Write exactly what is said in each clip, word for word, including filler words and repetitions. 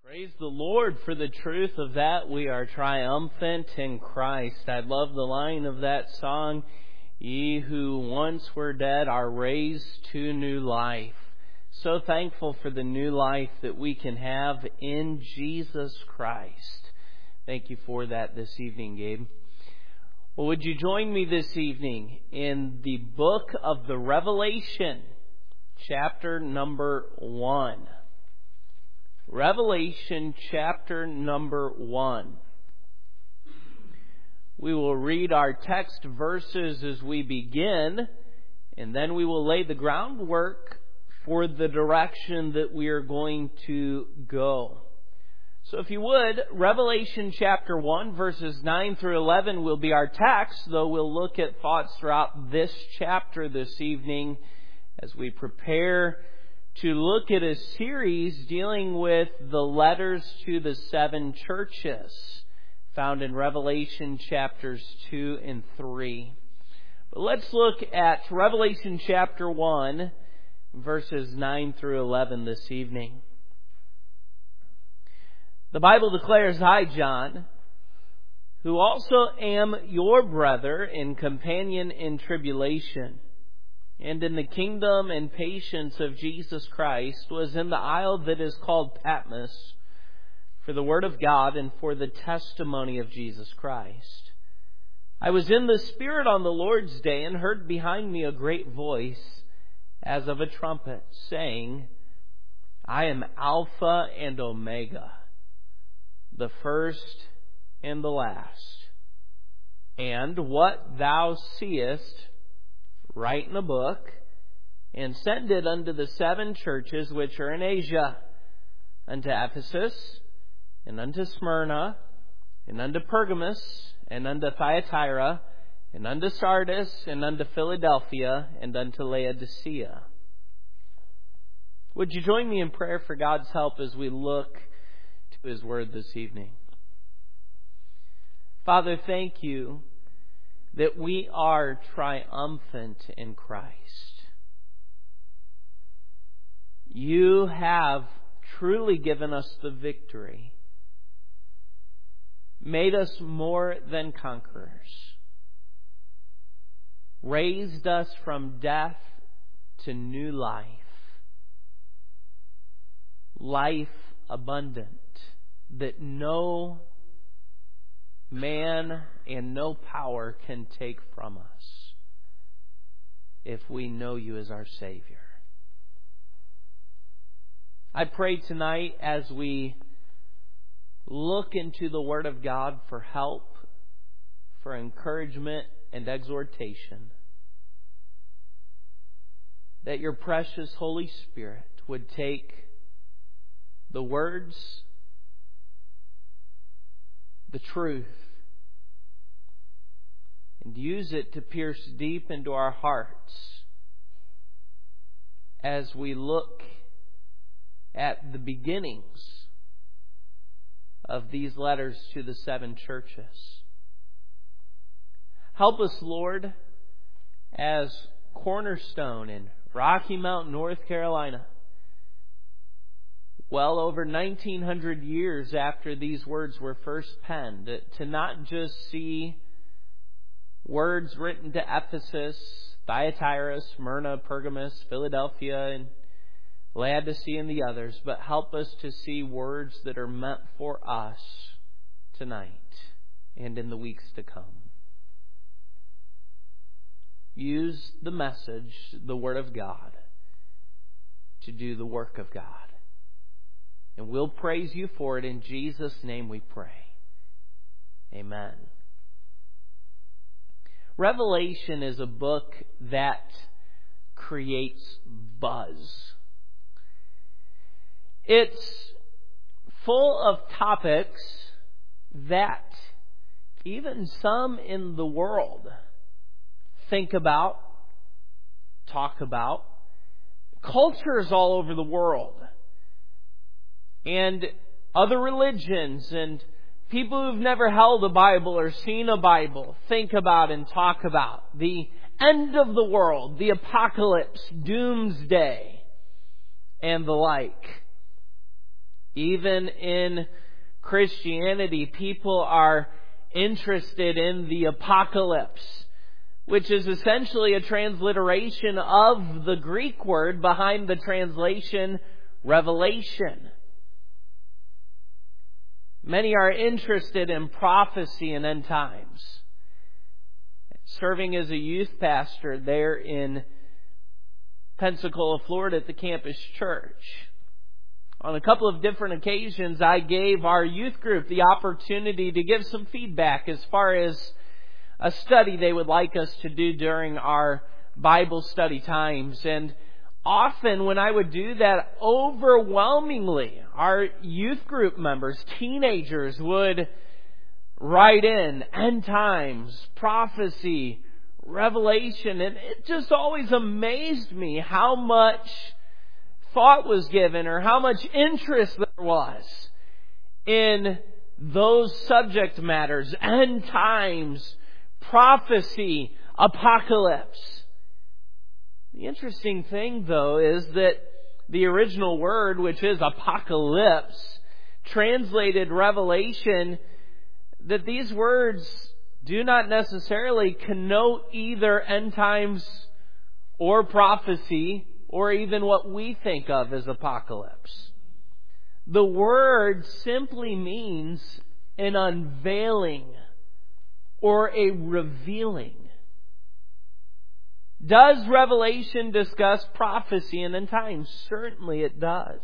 Praise the Lord for the truth of that. We are triumphant in Christ. I love the line of that song, "Ye who once were dead are raised to new life." So thankful for the new life that we can have in Jesus Christ. Thank you for that this evening, Gabe. Well, would you join me this evening in the book of the Revelation, chapter number one. Revelation chapter number one. We will read our text verses as we begin, and then we will lay the groundwork for the direction that we are going to go. So if you would, Revelation chapter one, verses nine through eleven will be our text, though we'll look at thoughts throughout this chapter this evening as we prepare to look at a series dealing with the letters to the seven churches found in Revelation chapters two and three. But let's look at Revelation chapter one, verses nine through eleven this evening. The Bible declares, "I, John, who also am your brother and companion in tribulation, and in the kingdom and patience of Jesus Christ, was in the isle that is called Patmos, for the word of God and for the testimony of Jesus Christ. I was in the Spirit on the Lord's day, and heard behind me a great voice, as of a trumpet, saying, I am Alpha and Omega, the first and the last. And what thou seest, write in a book, and send it unto the seven churches which are in Asia, unto Ephesus, and unto Smyrna, and unto Pergamos, and unto Thyatira, and unto Sardis, and unto Philadelphia, and unto Laodicea." Would you join me in prayer for God's help as we look to His Word this evening? Father, thank you that we are triumphant in Christ. You have truly given us the victory, made us more than conquerors, raised us from death to new life, life abundant, that no man and no power can take from us if we know you as our Savior. I pray tonight as we look into the Word of God for help, for encouragement and exhortation, that your precious Holy Spirit would take the words, the truth, and use it to pierce deep into our hearts as we look at the beginnings of these letters to the seven churches. Help us, Lord, as Cornerstone in Rocky Mount, North Carolina, well over nineteen hundred years after these words were first penned, to not just see words written to Ephesus, Thyatira, Smyrna, Pergamos, Philadelphia, and Laodicea and the others, but help us to see words that are meant for us tonight and in the weeks to come. Use the message, the Word of God, to do the work of God. And we'll praise you for it. In Jesus' name we pray. Amen. Revelation is a book that creates buzz. It's full of topics that even some in the world think about, talk about. Cultures all over the world, and other religions and people who've never held a Bible or seen a Bible think about and talk about the end of the world, the apocalypse, doomsday, and the like. Even in Christianity, people are interested in the apocalypse, which is essentially a transliteration of the Greek word behind the translation revelation. Many are interested in prophecy and end times. Serving as a youth pastor there in Pensacola, Florida at the campus church, on a couple of different occasions I gave our youth group the opportunity to give some feedback as far as a study they would like us to do during our Bible study times. And often when I would do that, overwhelmingly, our youth group members, teenagers, would write in end times, prophecy, revelation. And it just always amazed me how much thought was given or how much interest there was in those subject matters: end times, prophecy, apocalypse. The interesting thing, though, is that the original word, which is apocalypse, translated revelation, that these words do not necessarily connote either end times or prophecy or even what we think of as apocalypse. The word simply means an unveiling or a revealing. Does Revelation discuss prophecy and end times? Certainly it does.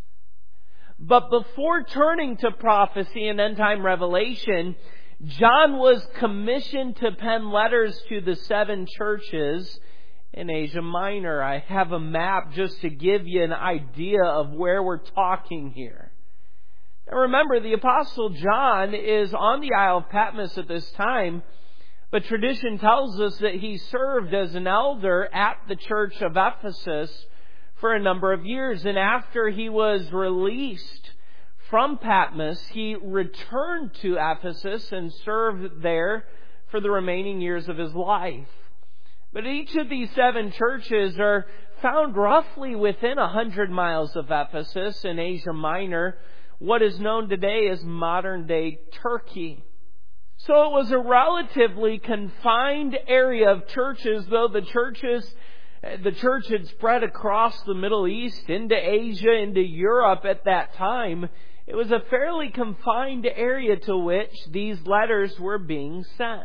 But before turning to prophecy and end time revelation, John was commissioned to pen letters to the seven churches in Asia Minor. I have a map just to give you an idea of where we're talking here. Now remember, the Apostle John is on the Isle of Patmos at this time, but tradition tells us that he served as an elder at the church of Ephesus for a number of years. And after he was released from Patmos, he returned to Ephesus and served there for the remaining years of his life. But each of these seven churches are found roughly within a hundred miles of Ephesus in Asia Minor, what is known today as modern-day Turkey. So it was a relatively confined area of churches, though the churches, the church had spread across the Middle East, into Asia, into Europe at that time. It was a fairly confined area to which these letters were being sent.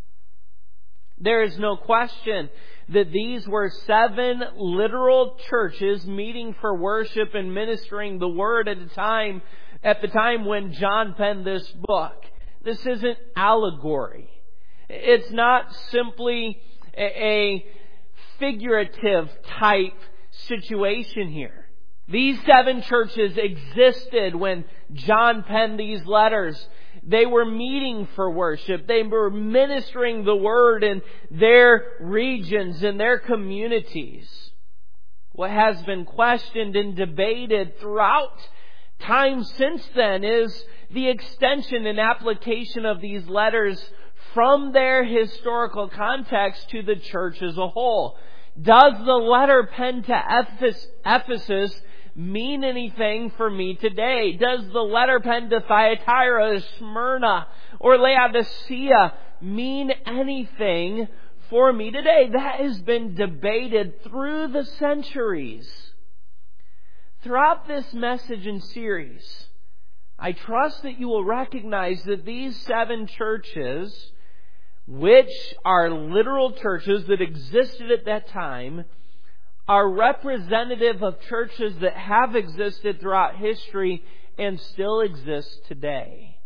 There is no question that these were seven literal churches meeting for worship and ministering the Word at a time, at the time when John penned this book. This isn't allegory. It's not simply a, a figurative type situation here. These seven churches existed when John penned these letters. They were meeting for worship. They were ministering the Word in their regions, in their communities. What has been questioned and debated throughout time since then is the extension and application of these letters from their historical context to the church as a whole. Does the letter penned to Ephesus mean anything for me today? Does the letter penned to Thyatira, Smyrna, or Laodicea mean anything for me today? That has been debated through the centuries. Throughout this message and series, I trust that you will recognize that these seven churches, which are literal churches that existed at that time, are representative of churches that have existed throughout history and still exist today.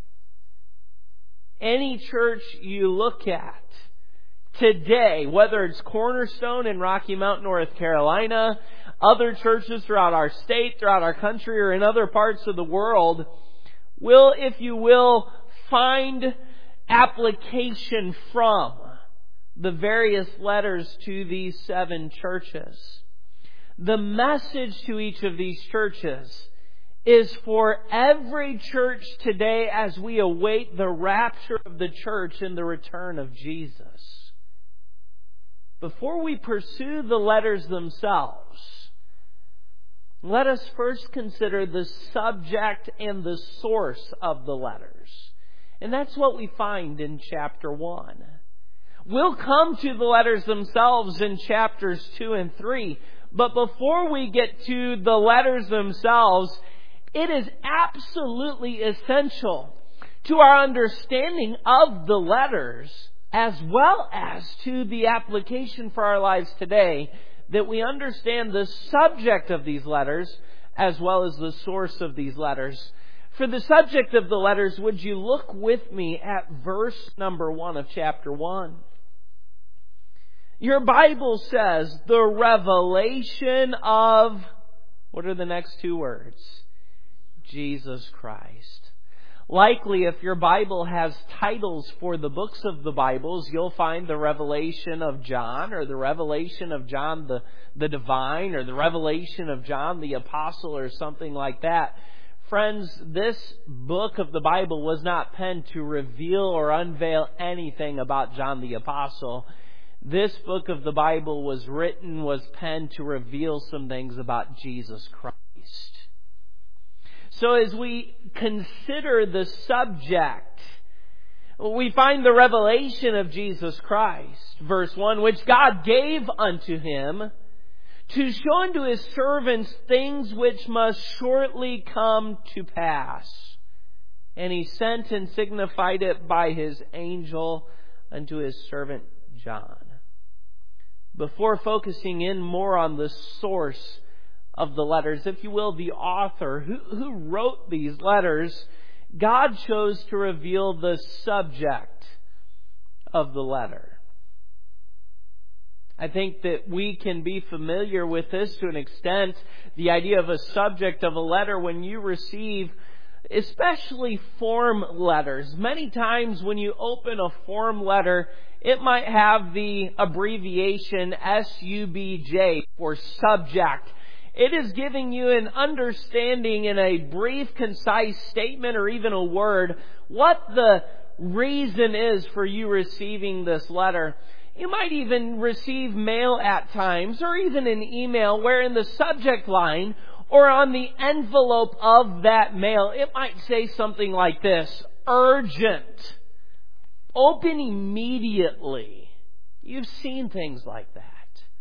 Any church you look at today, whether it's Cornerstone in Rocky Mount, North Carolina, other churches throughout our state, throughout our country, or in other parts of the world, will, if you will, find application from the various letters to these seven churches. The message to each of these churches is for every church today as we await the rapture of the church and the return of Jesus. Before we pursue the letters themselves, let us first consider the subject and the source of the letters. And that's what we find in chapter one. We'll come to the letters themselves in chapters two and three. But before we get to the letters themselves, it is absolutely essential to our understanding of the letters, as well as to the application for our lives today, that we understand the subject of these letters as well as the source of these letters. For the subject of the letters, would you look with me at verse number one of chapter one? Your Bible says, the revelation of, what are the next two words? Jesus Christ. Likely, if your Bible has titles for the books of the Bibles, you'll find the Revelation of John, or the Revelation of John the, the Divine, or the Revelation of John the Apostle, or something like that. Friends, this book of the Bible was not penned to reveal or unveil anything about John the Apostle. This book of the Bible was written, was penned to reveal some things about Jesus Christ. So as we consider the subject, we find the revelation of Jesus Christ. Verse one, which God gave unto Him to show unto His servants things which must shortly come to pass. And He sent and signified it by His angel unto His servant John. Before focusing in more on the source of the letters, if you will, the author who, who wrote these letters, God chose to reveal the subject of the letter. I think that we can be familiar with this to an extent, the idea of a subject of a letter when you receive especially form letters. Many times when you open a form letter, it might have the abbreviation S U B J for subject. It is giving you an understanding in a brief, concise statement or even a word what the reason is for you receiving this letter. You might even receive mail at times or even an email where in the subject line or on the envelope of that mail, it might say something like this: urgent, open immediately. You've seen things like that.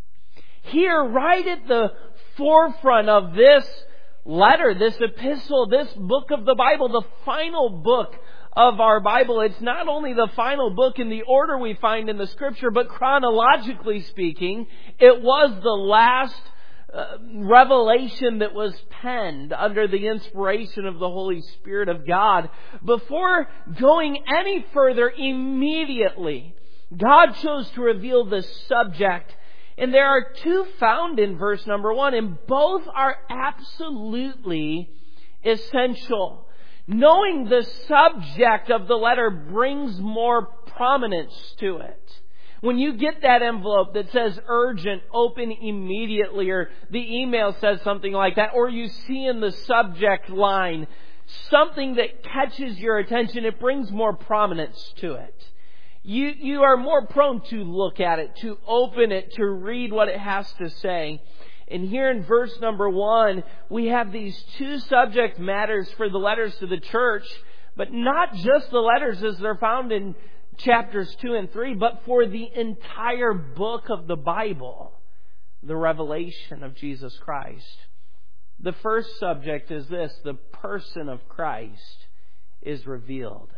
Here, right at the forefront of this letter, this epistle, this book of the Bible, the final book of our Bible. It's not only the final book in the order we find in the Scripture, but chronologically speaking, it was the last uh, revelation that was penned under the inspiration of the Holy Spirit of God. Before going any further, immediately, God chose to reveal the subject. And there are two found in verse number one, and both are absolutely essential. Knowing the subject of the letter brings more prominence to it. When you get that envelope that says urgent, open immediately, or the email says something like that, or you see in the subject line something that catches your attention, it brings more prominence to it. You, you are more prone to look at it, to open it, to read what it has to say. And here in verse number one, we have these two subject matters for the letters to the church, but not just the letters as they're found in chapters two and three, but for the entire book of the Bible, the revelation of Jesus Christ. The first subject is this: the person of Christ is revealed.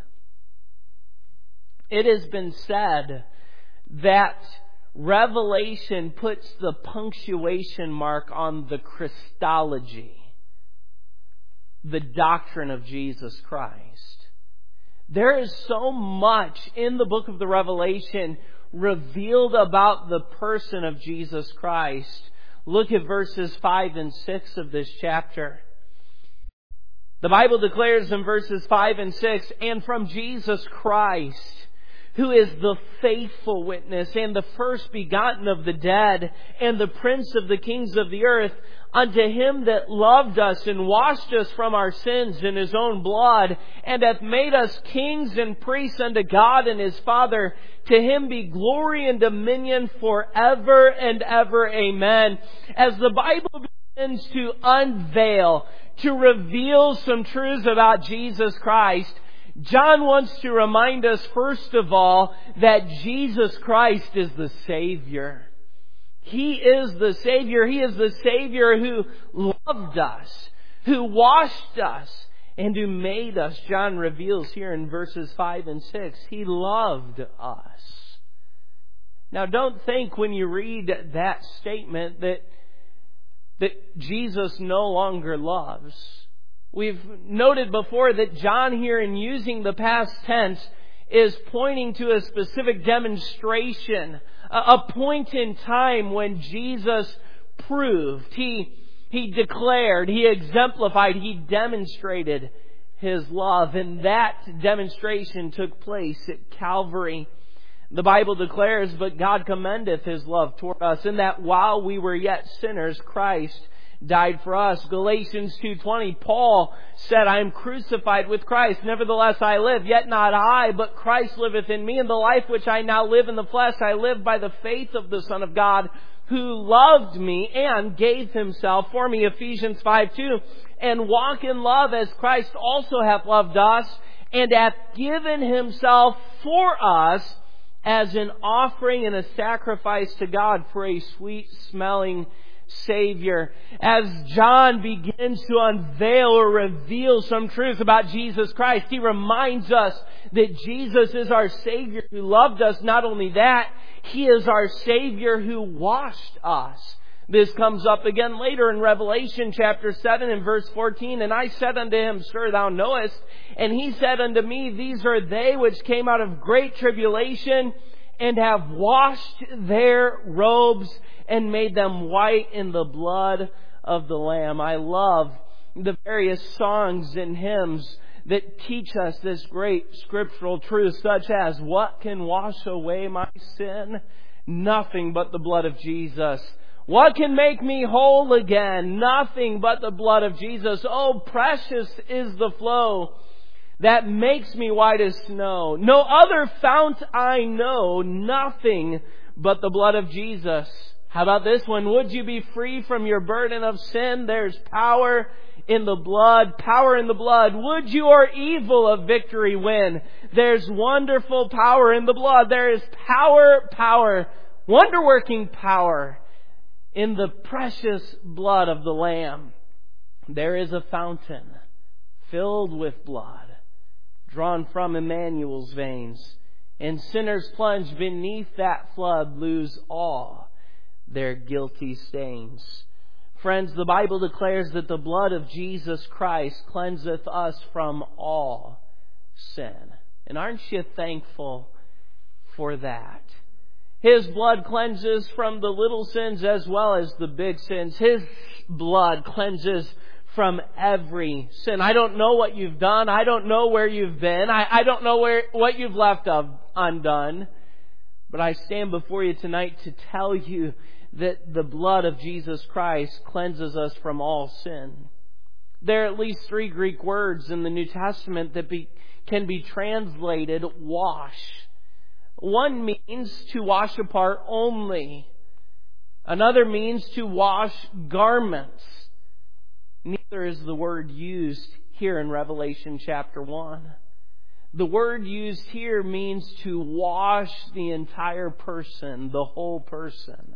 It has been said that Revelation puts the punctuation mark on the Christology, the doctrine of Jesus Christ. There is so much in the book of the Revelation revealed about the person of Jesus Christ. Look at verses five and six of this chapter. The Bible declares in verses five and six, "And from Jesus Christ, who is the faithful witness and the first begotten of the dead and the prince of the kings of the earth, unto Him that loved us and washed us from our sins in His own blood, and hath made us kings and priests unto God and His Father, to Him be glory and dominion forever and ever. Amen." As the Bible begins begins to unveil, to reveal some truths about Jesus Christ, John wants to remind us, first of all, that Jesus Christ is the Savior. He is the Savior. He is the Savior who loved us, who washed us, and who made us. John reveals here in verses five and six, He loved us. Now, don't think when you read that statement that, that Jesus no longer loves. We've noted before that John here, in using the past tense, is pointing to a specific demonstration, a point in time when Jesus proved, He, he declared, He exemplified, He demonstrated His love. And that demonstration took place at Calvary. The Bible declares, "But God commendeth His love toward us, in that while we were yet sinners, Christ died for us." Galatians two twenty, Paul said, "I am crucified with Christ. Nevertheless I live, yet not I, but Christ liveth in me. And the life which I now live in the flesh, I live by the faith of the Son of God, who loved me and gave Himself for me." Ephesians five two, "And walk in love as Christ also hath loved us, and hath given Himself for us as an offering and a sacrifice to God for a sweet-smelling Savior." As John begins to unveil or reveal some truth about Jesus Christ, he reminds us that Jesus is our Savior who loved us. Not only that, He is our Savior who washed us. This comes up again later in Revelation chapter seven and verse fourteen. "And I said unto him, Sir, thou knowest. And he said unto me, These are they which came out of great tribulation, and have washed their robes and made them white in the blood of the Lamb." I love the various songs and hymns that teach us this great scriptural truth, such as, "What can wash away my sin? Nothing but the blood of Jesus. What can make me whole again? Nothing but the blood of Jesus. Oh, precious is the flow that makes me white as snow. No other fount I know, nothing but the blood of Jesus." How about this one? "Would you be free from your burden of sin? There's power in the blood, power in the blood. Would your evil of victory win? There's wonderful power in the blood. There is power, power, wonder-working power in the precious blood of the Lamb." There is a fountain filled with blood, drawn from Emmanuel's veins, and sinners plunged beneath that flood lose all their guilty stains. Friends, the Bible declares that the blood of Jesus Christ cleanseth us from all sin. And aren't you thankful for that? His blood cleanses from the little sins as well as the big sins. His blood cleanses from every sin. I don't know what you've done. I don't know where you've been. I, I don't know where what you've left of undone. But I stand before you tonight to tell you that the blood of Jesus Christ cleanses us from all sin. There are at least three Greek words in the New Testament that be, can be translated wash. One means to wash apart only. Another means to wash garments. Neither is the word used here in Revelation chapter one. The word used here means to wash the entire person, the whole person.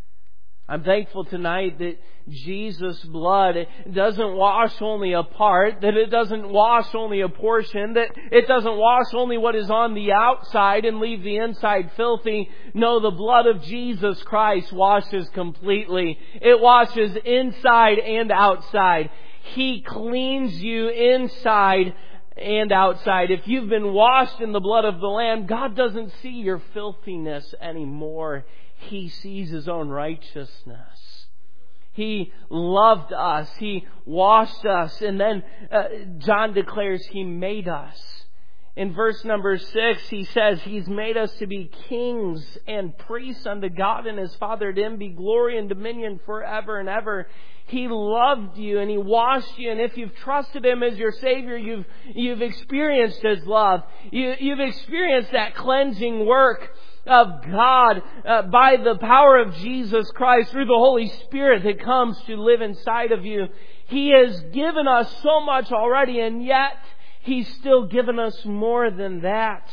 I'm thankful tonight that Jesus' blood doesn't wash only a part, that it doesn't wash only a portion, that it doesn't wash only what is on the outside and leave the inside filthy. No, the blood of Jesus Christ washes completely. It washes inside and outside. He cleans you inside and outside. If you've been washed in the blood of the Lamb, God doesn't see your filthiness anymore. He sees His own righteousness. He loved us. He washed us. And then uh, John declares He made us. In verse number six, he says He's made us to be kings and priests unto God and His Father. To Him be glory and dominion forever and ever. He loved you and He washed you. And if you've trusted Him as your Savior, you've, you've experienced His love. You, you've experienced that cleansing work of God uh, by the power of Jesus Christ through the Holy Spirit that comes to live inside of you. He has given us so much already, and yet He's still given us more than that.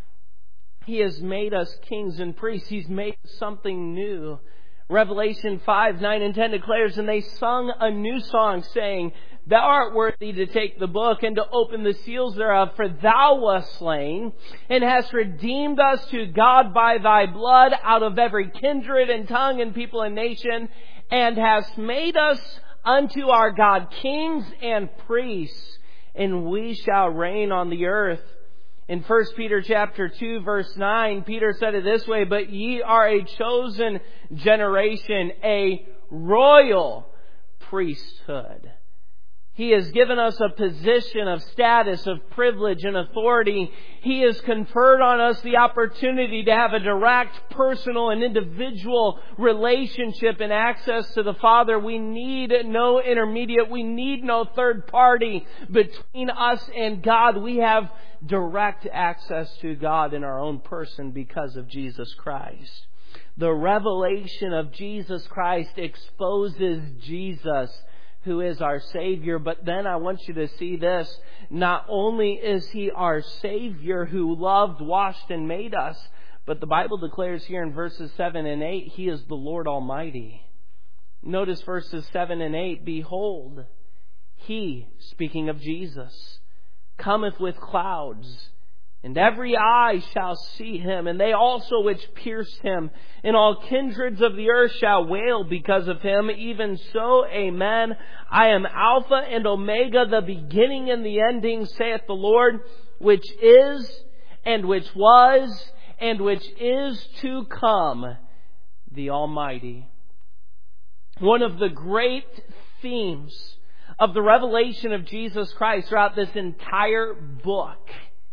He has made us kings and priests. He's made something new. Revelation five, nine and ten declares, and they sung a new song, saying, Thou art worthy to take the book and to open the seals thereof, for Thou wast slain, and hast redeemed us to God by Thy blood out of every kindred and tongue and people and nation, and hast made us unto our God kings and priests, and we shall reign on the earth. In First Peter chapter two, verse nine, Peter said it this way, But ye are a chosen generation, a royal priesthood. He has given us a position of status, of privilege and authority. He has conferred on us the opportunity to have a direct, personal and individual relationship and access to the Father. We need no intermediate. We need no third party between us and God. We have direct access to God in our own person because of Jesus Christ. The revelation of Jesus Christ exposes Jesus, who is our Savior. But then I want you to see this. Not only is He our Savior who loved, washed, and made us, but the Bible declares here in verses seven and eight, He is the Lord Almighty. Notice verses seven and eight. Behold, He, speaking of Jesus, cometh with clouds, and every eye shall see Him, and they also which pierced Him, and all kindreds of the earth shall wail because of Him. Even so, amen. I am Alpha and Omega, the beginning and the ending, saith the Lord, which is, and which was, and which is to come, the Almighty. One of the great themes of the revelation of Jesus Christ throughout this entire book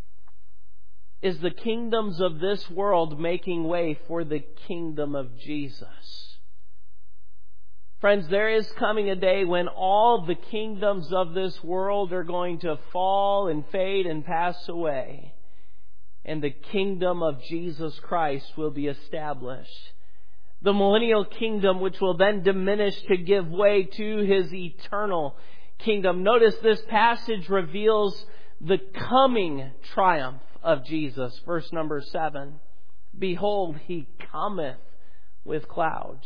is the kingdoms of this world making way for the kingdom of Jesus. Friends, there is coming a day when all the kingdoms of this world are going to fall and fade and pass away, and the kingdom of Jesus Christ will be established. The millennial kingdom, which will then diminish to give way to His eternal kingdom. Notice this passage reveals the coming triumph of Jesus. Verse number seven. Behold, He cometh with clouds.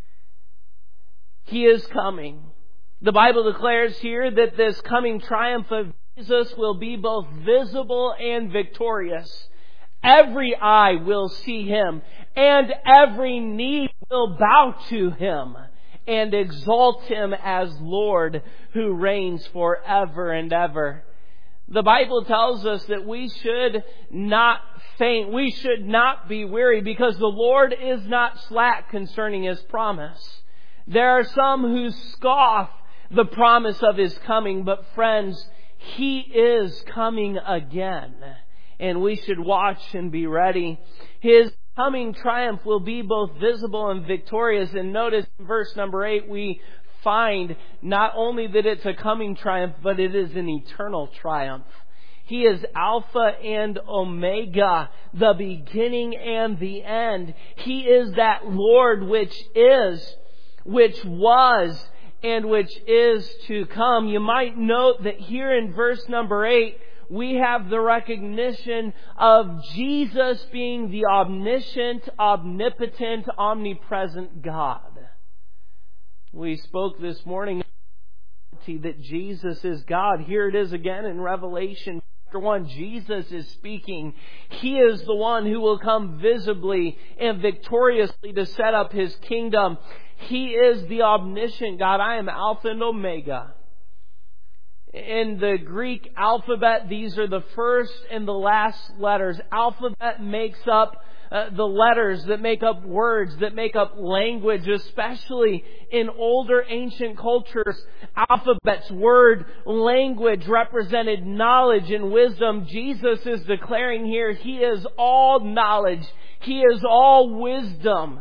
He is coming. The Bible declares here that this coming triumph of Jesus will be both visible and victorious. Every eye will see Him, and every knee will bow to Him and exalt Him as Lord who reigns forever and ever. The Bible tells us that we should not faint. We should not be weary, because the Lord is not slack concerning His promise. There are some who scoff the promise of His coming, but friends, He is coming again, and we should watch and be ready. His coming triumph will be both visible and victorious. And notice in verse number eight, we find not only that it's a coming triumph, but it is an eternal triumph. He is Alpha and Omega, the beginning and the end. He is that Lord which is, which was, and which is to come. You might note that here in verse number eight, we have the recognition of Jesus being the omniscient, omnipotent, omnipresent God. We spoke this morning that Jesus is God. Here it is again in Revelation chapter one. Jesus is speaking. He is the one who will come visibly and victoriously to set up His kingdom. He is the omniscient God. I am Alpha and Omega. In the Greek alphabet, these are the first and the last letters. Alphabet makes up uh, the letters that make up words, that make up language, especially in older ancient cultures. Alphabets, word, language represented knowledge and wisdom. Jesus is declaring here, He is all knowledge. He is all wisdom.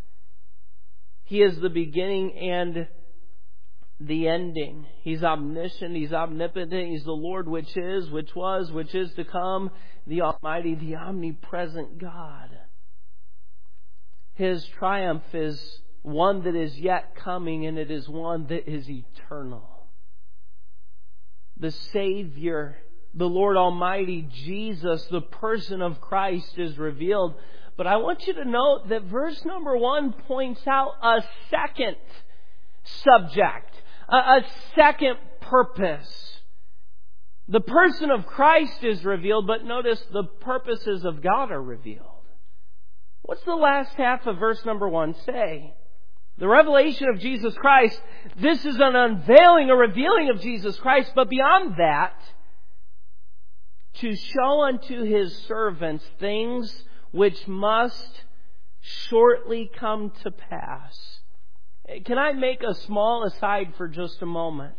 He is the beginning and the ending. He's omniscient. He's omnipotent. He's the Lord which is, which was, which is to come. The Almighty, the omnipresent God. His triumph is one that is yet coming, and it is one that is eternal. The Savior, the Lord Almighty, Jesus, the person of Christ is revealed. But I want you to note that verse number one points out a second subject, a, a second purpose. The person of Christ is revealed, but notice the purposes of God are revealed. What's the last half of verse number one say? The revelation of Jesus Christ, this is an unveiling, a revealing of Jesus Christ, but beyond that, to show unto His servants things which must shortly come to pass. Can I make a small aside for just a moment?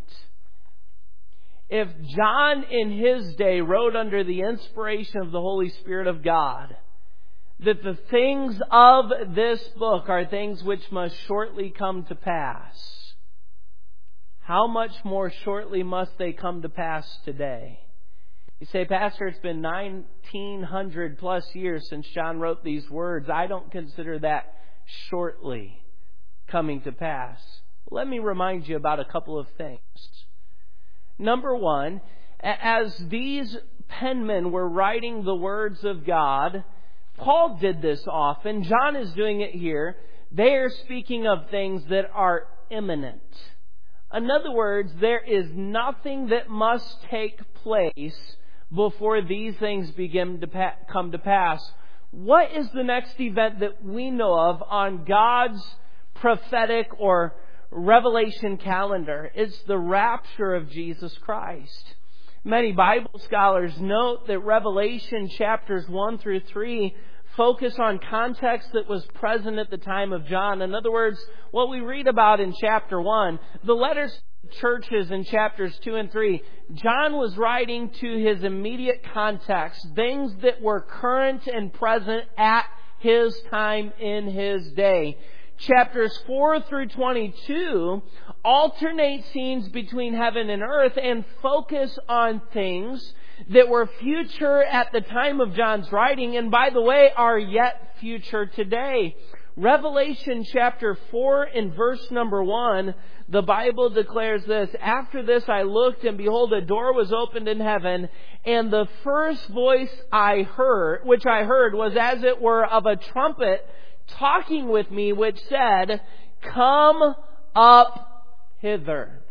If John in his day wrote under the inspiration of the Holy Spirit of God, that the things of this book are things which must shortly come to pass, how much more shortly must they come to pass today? You say, Pastor, it's been nineteen hundred plus years since John wrote these words. I don't consider that shortly coming to pass. Let me remind you about a couple of things. Number one, as these penmen were writing the words of God, Paul did this often. John is doing it here. They are speaking of things that are imminent. In other words, there is nothing that must take place before these things begin to pa- come to pass. What is the next event that we know of on God's prophetic or revelation calendar? It's the rapture of Jesus Christ. Many Bible scholars note that Revelation chapters one through three focus on context that was present at the time of John. In other words, what we read about in chapter one, the letters to churches in chapters two and three, John was writing to his immediate context, things that were current and present at his time in his day. Chapters four through twenty-two alternate scenes between heaven and earth and focus on things that were future at the time of John's writing and, by the way, are yet future today. Revelation chapter four and verse number one, the Bible declares this: After this I looked, and behold, a door was opened in heaven, and the first voice I heard, which I heard, was as it were of a trumpet talking with me, which said, "Come up hither."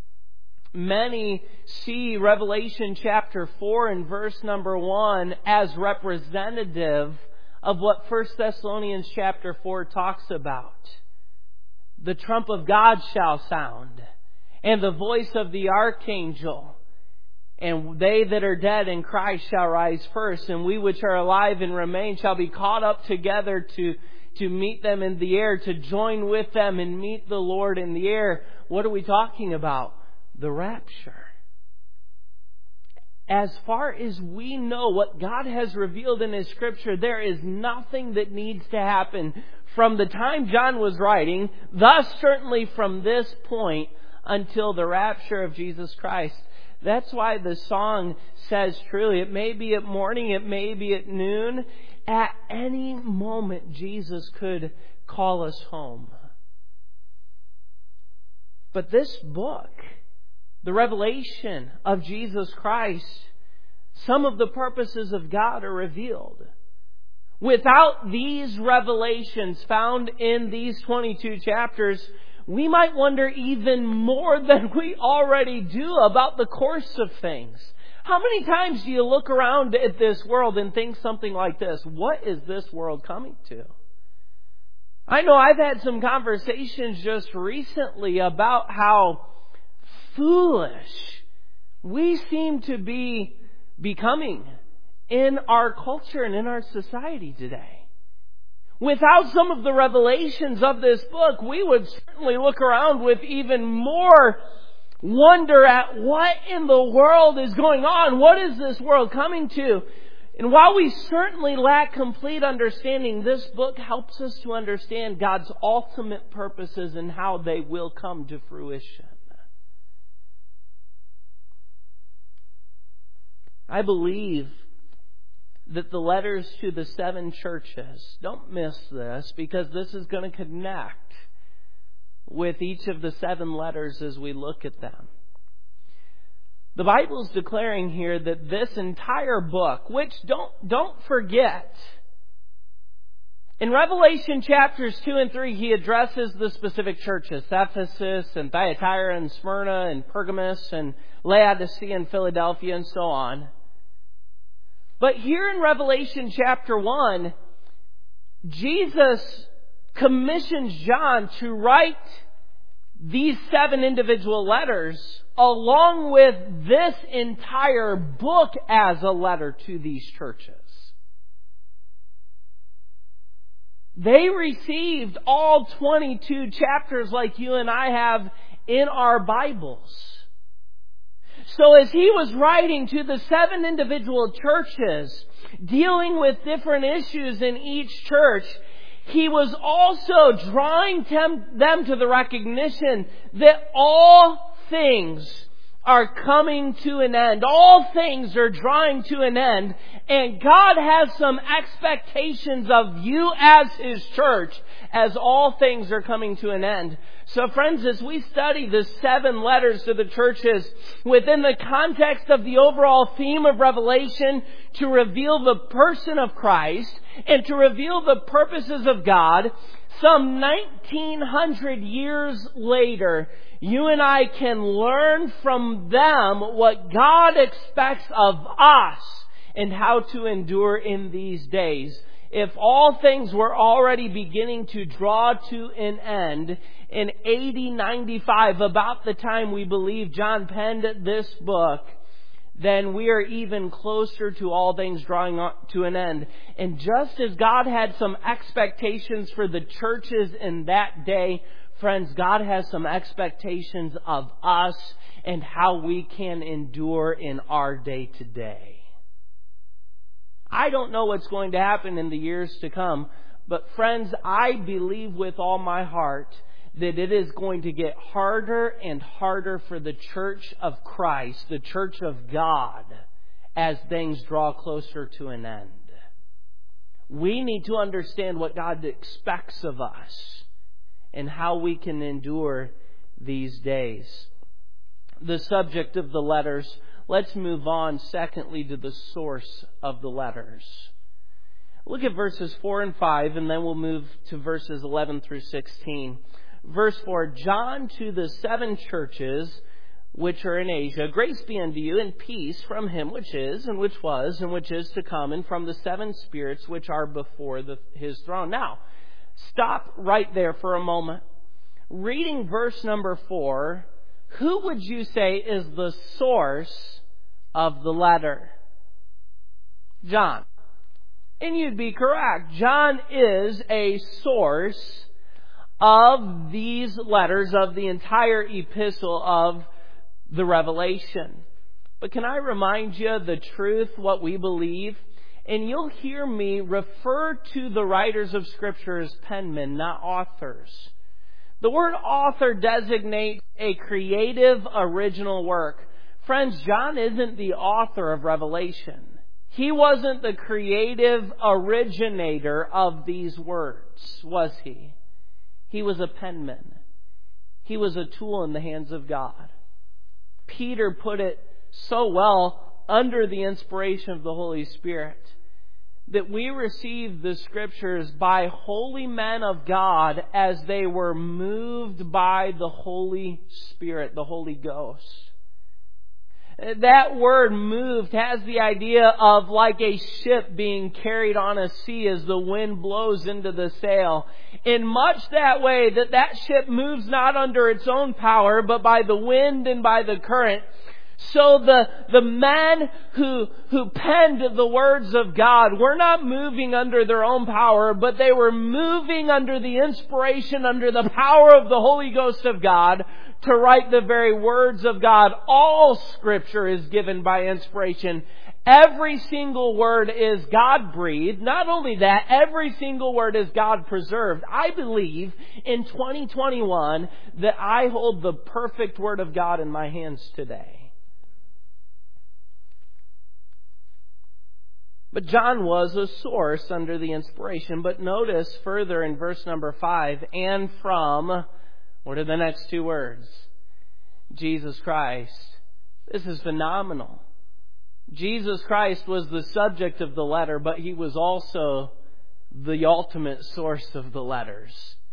Many see Revelation chapter four and verse number one as representative of what First Thessalonians chapter four talks about. The trump of God shall sound, and the voice of the archangel, and they that are dead in Christ shall rise first, and we which are alive and remain shall be caught up together to to meet them in the air, to join with them and meet the Lord in the air. What are we talking about? The rapture. As far as we know, what God has revealed in His Scripture, there is nothing that needs to happen from the time John was writing, thus certainly from this point, until the rapture of Jesus Christ. That's why the song says truly, it may be at morning, it may be at noon, at any moment Jesus could call us home. But this book, the revelation of Jesus Christ, some of the purposes of God are revealed. Without these revelations found in these twenty-two chapters, we might wonder even more than we already do about the course of things. How many times do you look around at this world and think something like this? What is this world coming to? I know I've had some conversations just recently about how foolish we seem to be becoming in our culture and in our society today. Without some of the revelations of this book, we would certainly look around with even more wonder at what in the world is going on. What is this world coming to? And while we certainly lack complete understanding, this book helps us to understand God's ultimate purposes and how they will come to fruition. I believe that the letters to the seven churches, don't miss this, because this is going to connect with each of the seven letters as we look at them. The Bible is declaring here that this entire book, which don't, don't forget, in Revelation chapters two and three, he addresses the specific churches, Ephesus and Thyatira and Smyrna and Pergamos and Laodicea and Philadelphia and so on. But here in Revelation chapter one, Jesus commissions John to write these seven individual letters along with this entire book as a letter to these churches. They received all twenty-two chapters like you and I have in our Bibles. So as he was writing to the seven individual churches, dealing with different issues in each church, he was also drawing them to the recognition that all things are coming to an end. All things are drawing to an end. And God has some expectations of you as His church as all things are coming to an end. So friends, as we study the seven letters to the churches within the context of the overall theme of Revelation to reveal the person of Christ and to reveal the purposes of God, some nineteen hundred years later, you and I can learn from them what God expects of us and how to endure in these days. If all things were already beginning to draw to an end in A D ninety-five, about the time we believe John penned this book, then we are even closer to all things drawing to an end. And just as God had some expectations for the churches in that day, friends, God has some expectations of us and how we can endure in our day to day. I don't know what's going to happen in the years to come, but friends, I believe with all my heart that it is going to get harder and harder for the church of Christ, the church of God, as things draw closer to an end. We need to understand what God expects of us and how we can endure these days. The subject of the letters, let's move on secondly to the source of the letters. Look at verses four and five, and then we'll move to verses eleven through sixteen. Verse four, John to the seven churches which are in Asia, grace be unto you and peace from Him which is, and which was, and which is to come, and from the seven spirits which are before the, His throne. Now, stop right there for a moment. Reading verse number four, who would you say is the source of the letter? John. And you'd be correct. John is a source of these letters, of the entire epistle of the Revelation. But can I remind you the truth, what we believe? And you'll hear me refer to the writers of Scripture as penmen, not authors. The word author designates a creative, original work. Friends, John isn't the author of Revelation. He wasn't the creative originator of these words, was he? He was a penman. He was a tool in the hands of God. Peter put it so well under the inspiration of the Holy Spirit that we receive the Scriptures by holy men of God as they were moved by the Holy Spirit, the Holy Ghost. That word moved has the idea of like a ship being carried on a sea as the wind blows into the sail. In much that way that that ship moves not under its own power, but by the wind and by the current. So the, the men who, who penned the words of God were not moving under their own power, but they were moving under the inspiration, under the power of the Holy Ghost of God to write the very words of God. All Scripture is given by inspiration. Every single word is God-breathed. Not only that, every single word is God-preserved. I believe in twenty twenty-one that I hold the perfect Word of God in my hands today. But John was a source under the inspiration. But notice further in verse number five, and from, what are the next two words? Jesus Christ. This is phenomenal. Jesus Christ was the subject of the letter, but He was also the ultimate source of the letters.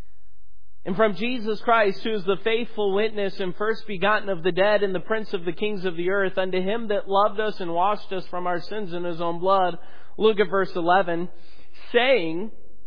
And from Jesus Christ, who is the faithful witness and first begotten of the dead and the Prince of the kings of the earth, unto Him that loved us and washed us from our sins in His own blood. Look at verse eleven. Saying,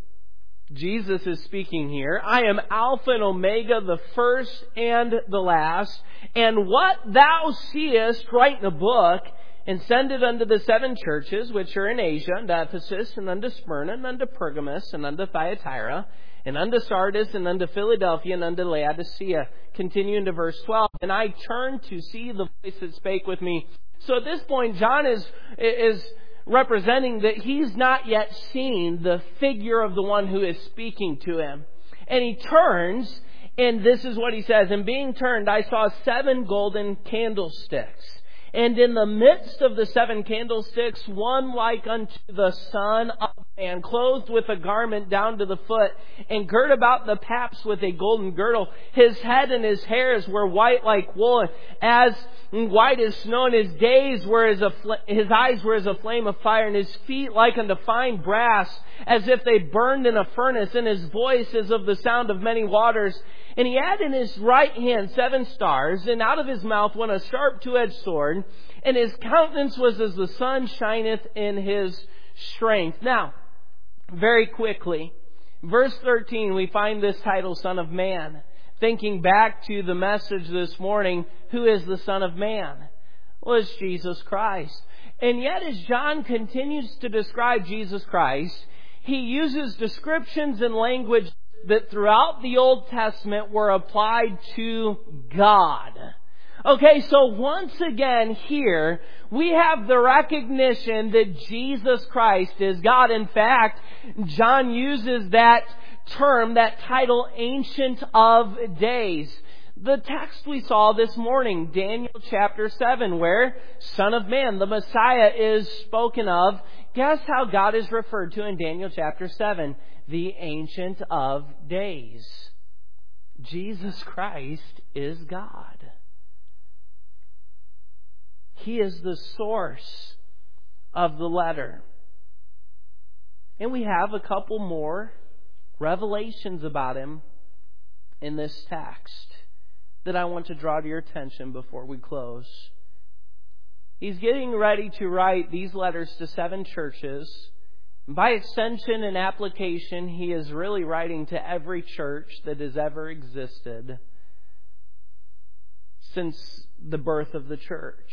Jesus is speaking here, I am Alpha and Omega, the first and the last. And what thou seest, write in a book, and send it unto the seven churches which are in Asia, unto Ephesus, and unto Smyrna, and unto Pergamos, and unto Thyatira, and unto Sardis, and unto Philadelphia, and unto Laodicea. Continue into verse twelve. And I turned to see the voice that spake with me. So at this point, John is is representing that he's not yet seen the figure of the one who is speaking to him. And he turns, and this is what he says. And being turned, I saw seven golden candlesticks. And in the midst of the seven candlesticks, one like unto the Son of Man, clothed with a garment down to the foot, and girt about the paps with a golden girdle. His head and his hairs were white like wool, as white as snow, and his days were as a fl- his eyes were as a flame of fire, and his feet like unto fine brass, as if they burned in a furnace, and his voice as of the sound of many waters. And he had in his right hand seven stars, and out of his mouth went a sharp two-edged sword, and his countenance was as the sun shineth in his strength. Now, very quickly, verse thirteen, we find this title, Son of Man. Thinking back to the message this morning, who is the Son of Man? Well, it's Jesus Christ. And yet, as John continues to describe Jesus Christ, he uses descriptions and language that throughout the Old Testament were applied to God. Okay, so once again here, we have the recognition that Jesus Christ is God. In fact, John uses that term, that title, Ancient of Days. The text we saw this morning, Daniel chapter seven, where Son of Man, the Messiah, is spoken of. Guess how God is referred to in Daniel chapter seven? The Ancient of Days. Jesus Christ is God. He is the source of the letter. And we have a couple more revelations about Him in this text that I want to draw to your attention before we close. He's getting ready to write these letters to seven churches. By extension and application, he is really writing to every church that has ever existed since the birth of the church.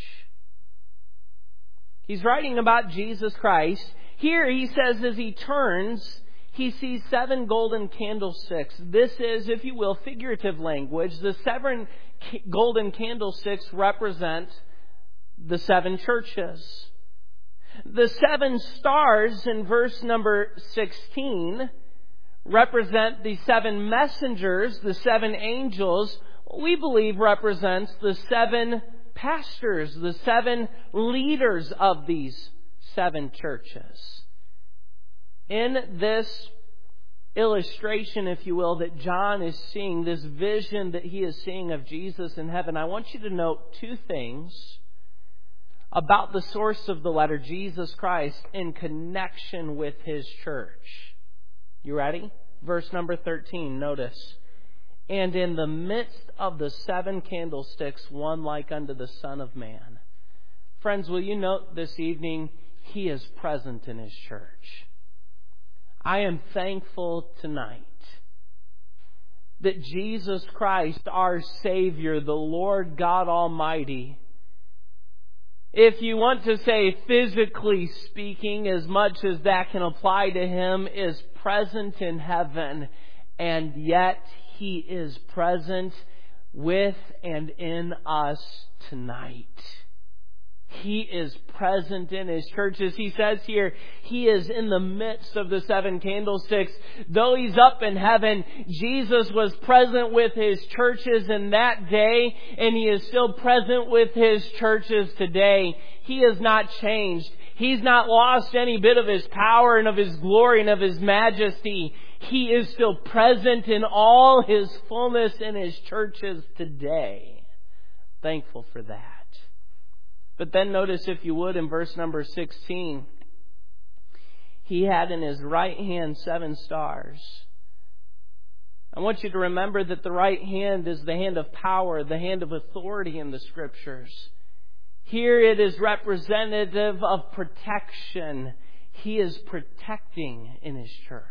He's writing about Jesus Christ. Here he says as he turns, he sees seven golden candlesticks. This is, if you will, figurative language. The seven golden candlesticks represent the seven churches. The seven stars in verse number sixteen represent the seven messengers, the seven angels. We believe represents the seven pastors, the seven leaders of these seven churches. In this illustration, if you will, that John is seeing, this vision that he is seeing of Jesus in heaven, I want you to note two things about the source of the letter, Jesus Christ, in connection with His church. You ready? Verse number thirteen, notice. And in the midst of the seven candlesticks, one like unto the Son of Man. Friends, will you note this evening, He is present in His church. I am thankful tonight that Jesus Christ, our Savior, the Lord God Almighty, if you want to say physically speaking, as much as that can apply to Him, is present in heaven, and yet He is present with and in us tonight. He is present in His churches. He says here, He is in the midst of the seven candlesticks. Though He's up in heaven, Jesus was present with His churches in that day, and He is still present with His churches today. He has not changed. He's not lost any bit of His power and of His glory and of His majesty. He is still present in all His fullness in His churches today. Thankful for that. But then notice, if you would, in verse number sixteen, He had in His right hand seven stars. I want you to remember that the right hand is the hand of power, the hand of authority in the Scriptures. Here it is representative of protection. He is protecting in His church.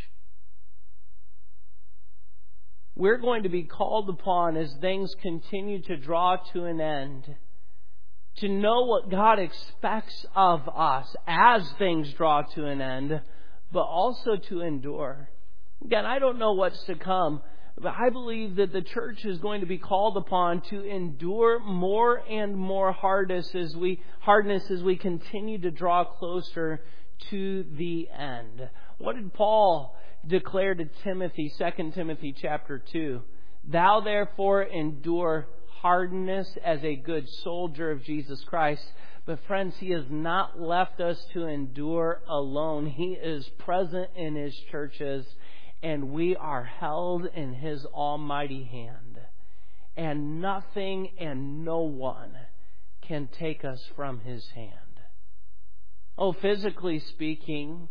We're going to be called upon, as things continue to draw to an end, to know what God expects of us as things draw to an end, but also to endure. Again, I don't know what's to come, but I believe that the church is going to be called upon to endure more and more hardness as we hardness as we continue to draw closer to the end. What did Paul declare to Timothy, Second Timothy chapter two? Thou therefore endure hardness as a good soldier of Jesus Christ. But friends, He has not left us to endure alone. He is present in His churches, and we are held in His almighty hand. And nothing and no one can take us from His hand. Oh, physically speaking,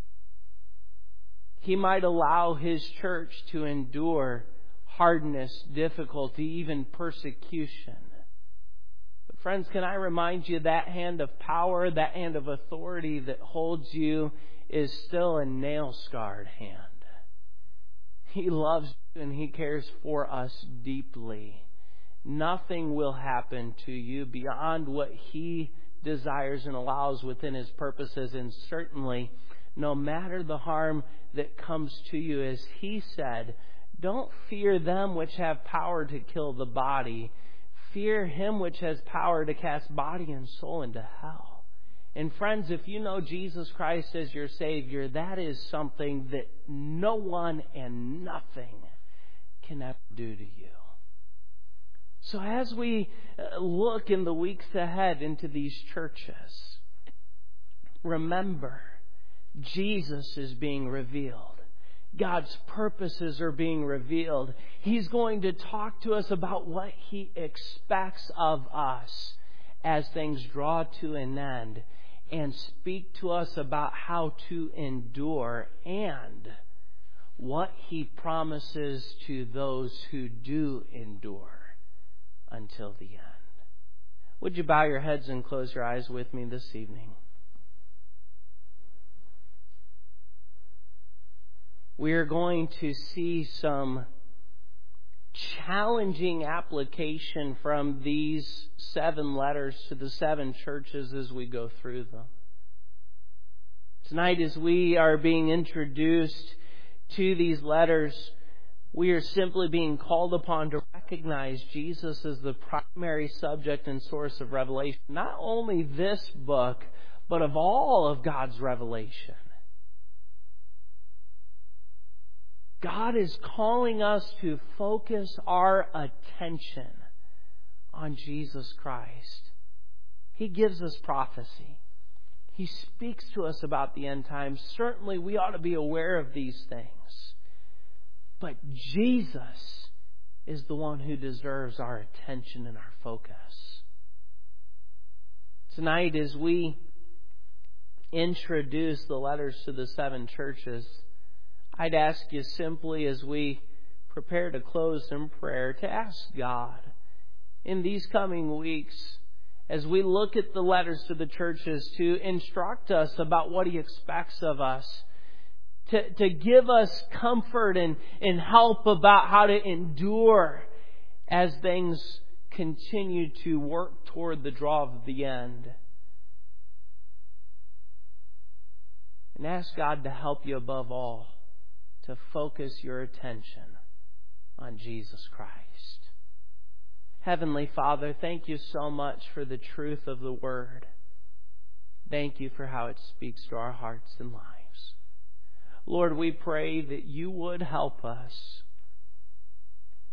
He might allow His church to endure hardness, difficulty, even persecution. But friends, can I remind you, that hand of power, that hand of authority that holds you is still a nail-scarred hand. He loves you and He cares for us deeply. Nothing will happen to you beyond what He desires and allows within His purposes. And certainly, no matter the harm that comes to you, as He said, don't fear them which have power to kill the body. Fear Him which has power to cast body and soul into hell. And friends, if you know Jesus Christ as your Savior, that is something that no one and nothing can ever do to you. So as we look in the weeks ahead into these churches, remember, Jesus is being revealed. God's purposes are being revealed. He's going to talk to us about what He expects of us as things draw to an end, and speak to us about how to endure and what He promises to those who do endure until the end. Would you bow your heads and close your eyes with me this evening? We are going to see some challenging application from these seven letters to the seven churches as we go through them. Tonight, as we are being introduced to these letters, we are simply being called upon to recognize Jesus as the primary subject and source of revelation. Not only this book, but of all of God's revelation. God is calling us to focus our attention on Jesus Christ. He gives us prophecy. He speaks to us about the end times. Certainly we ought to be aware of these things. But Jesus is the one who deserves our attention and our focus. Tonight, as we introduce the letters to the seven churches, I'd ask you simply, as we prepare to close in prayer, to ask God in these coming weeks, as we look at the letters to the churches, to instruct us about what He expects of us, to, to give us comfort and, and help about how to endure as things continue to work toward the draw of the end. And ask God to help you above all to focus your attention on Jesus Christ. Heavenly Father, thank you so much for the truth of the Word. Thank you for how it speaks to our hearts and lives. Lord, we pray that you would help us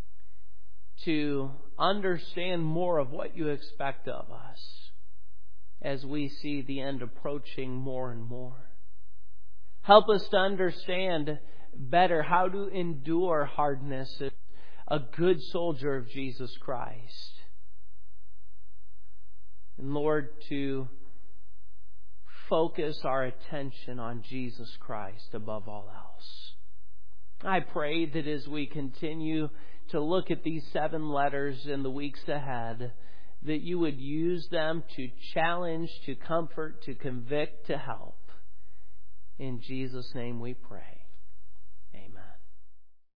to understand more of what you expect of us. as we see the end approaching more and more. Help us to understand better how to endure hardness as a good soldier of Jesus Christ. And Lord, to focus our attention on Jesus Christ above all else. I pray that as we continue to look at these seven letters in the weeks ahead, that you would use them to challenge, to comfort, to convict, to help. In Jesus' name we pray.